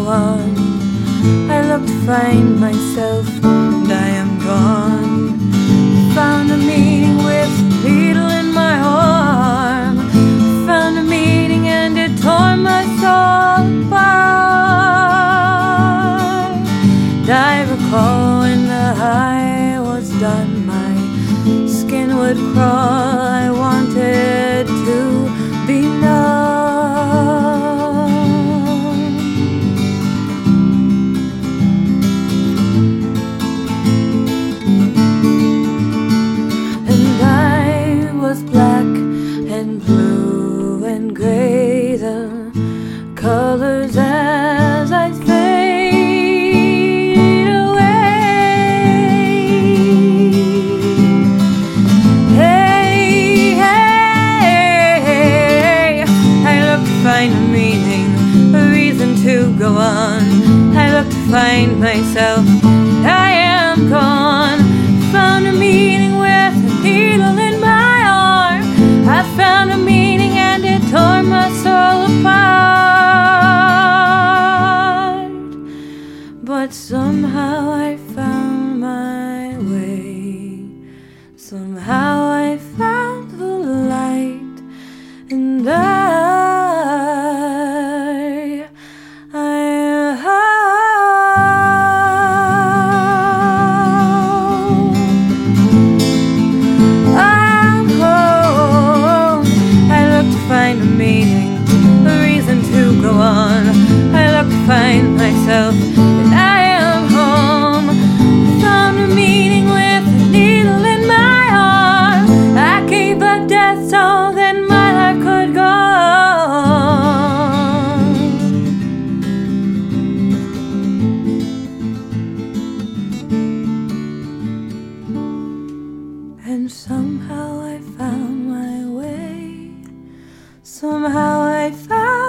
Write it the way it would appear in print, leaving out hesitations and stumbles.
on. I look to find myself, and I am gone. Found a meaning with a needle in my arm. Found a meaning and it tore my soul apart. I recall when the high was done, my skin would crawl. I wanted to be numb. And I was black and blue and gray, the colors as I fade away. Hey, hey, I look to find a meaning, a reason to go on. I look to find myself, and I am gone. Found a meaning with a needle in my arm. I found a meaning and it tore my soul apart. But somehow I found my way. Somehow I found the light, and I'm home. I look to find a meaning, a reason to go on. I look to find myself, and I am home. Found a meaning with a needle in my arm. I gave up death so then my life could go on. And somehow I found my way. Somehow I found